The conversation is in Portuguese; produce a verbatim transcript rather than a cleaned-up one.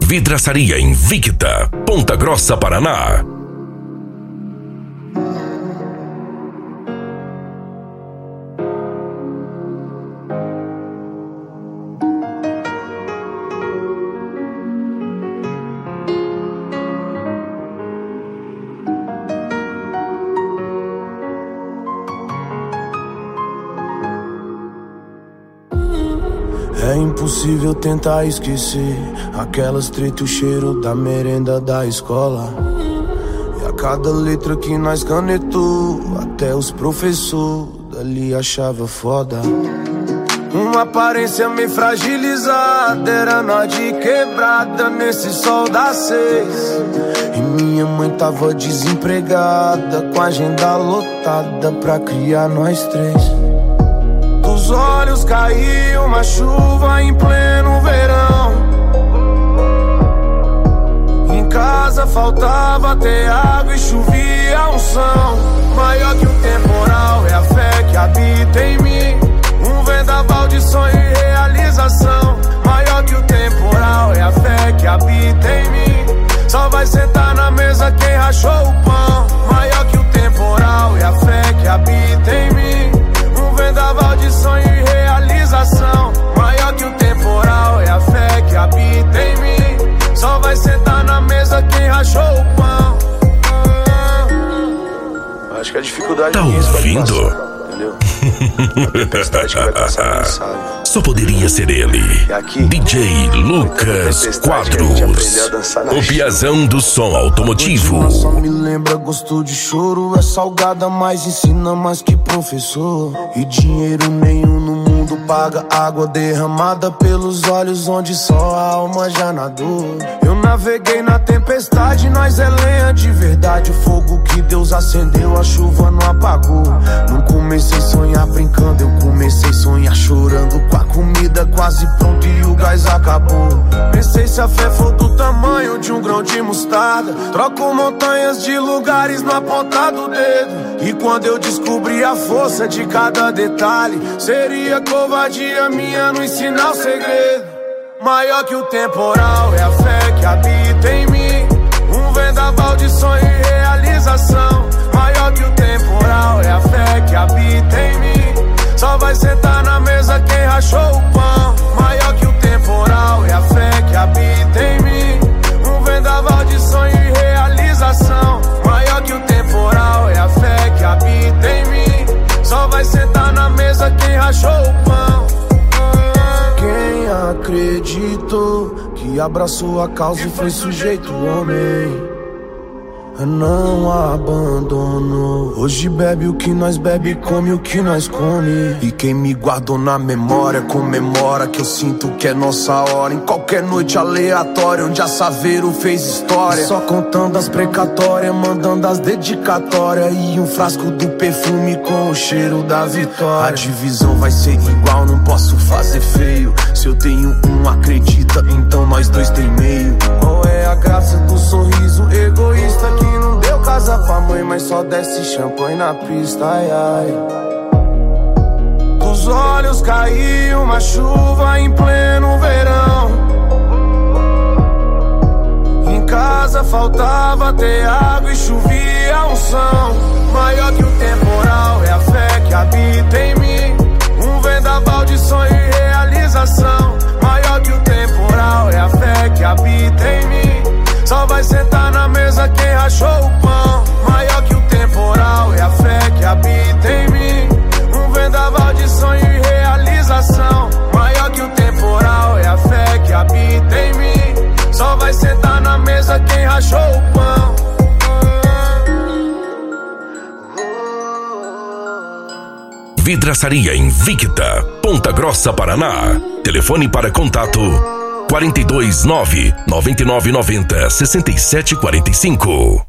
Vidraçaria Invicta, Ponta Grossa, Paraná. É impossível tentar esquecer aquelas treta e o cheiro da merenda da escola. E a cada letra que nós canetou, até os professores dali achava foda. Uma aparência meio fragilizada, era nós de quebrada nesse sol das seis. E minha mãe tava desempregada, com a agenda lotada pra criar nós três. Dos olhos caiu uma chuva em pleno verão. Em casa faltava ter água e chovia unção. Maior que o temporal é a fé que habita em mim. Um vendaval de sonho e realização. Maior que o temporal é a fé que habita em mim. Só vai sentar na mesa quem rachou o pão. Maior que o temporal é a fé que habita em mim. Um vendaval de sonho e realização. Maior que o temporal é a fé que habita em mim. Só vai sentar na mesa quem rachou o pão. Acho que a dificuldade tá ouvindo? Passar, entendeu? A tempestade que vai passar, sabe? Só poderia ser ele, D J Lucas Quadros, o piazão do som automotivo. Só me lembra gosto de choro. É salgada, mas ensina mais que professor. E dinheiro nenhum no mundo paga água derramada pelos olhos onde só a alma já nadou. Eu naveguei na tempestade, nós é lenha de verdade. O fogo que Deus acendeu, a chuva não apagou. Não comecei a sonhar brincando, eu comecei a sonhar chorando. Com a comida quase pronta e o gás acabou. Pensei se a fé for do tamanho de um grão de mostarda, troco montanhas de lugares na ponta do dedo. E quando eu descobri a força de cada detalhe, seria covardia minha não ensinar o segredo. Maior que o temporal é a fé que habita em mim. Um vendaval de sonho e realização. Maior que o temporal é a fé que habita em mim. Só vai sentar na mesa quem rachou o pão. Maior que o temporal é a fé que habita em mim. Um vendaval de sonho e realização. Maior que o temporal é a fé que habita em mim. Só vai sentar na mesa quem rachou o pão. Quem acreditou que abraçou a causa e foi sujeito homem, não abandonou. Hoje bebe o que nós bebe, come o que nós come. E quem me guardou na memória comemora que eu sinto que é nossa hora. Em qualquer noite aleatória onde a Saveiro fez história, só contando as precatórias, mandando as dedicatórias. E um frasco do perfume com o cheiro da vitória. A divisão vai ser igual, não posso fazer feio. Se eu tenho um, acredita, então nós dois tem meio. Qual é a graça do sorriso egoísta que não deu casa pra mãe, mas só desce champanhe na pista, ai, ai. Dos olhos caiu uma chuva em pleno verão. Em casa faltava ter água e chovia unção. Maior que o temporal é a fé que habita em mim. Um vendaval de sonho e realização. Maior que o temporal é a fé que habita em mim. Só vai sentar na mesa quem rachou o pão. Maior que o temporal é a fé que habita em mim. Um vendaval de sonho e realização. Maior que o temporal é a fé que habita em mim. Só vai sentar na mesa quem rachou o pão. Vidraçaria Invicta, Ponta Grossa, Paraná. Telefone para contato quatro dois nove, nove nove nove zero, seis sete quatro cinco.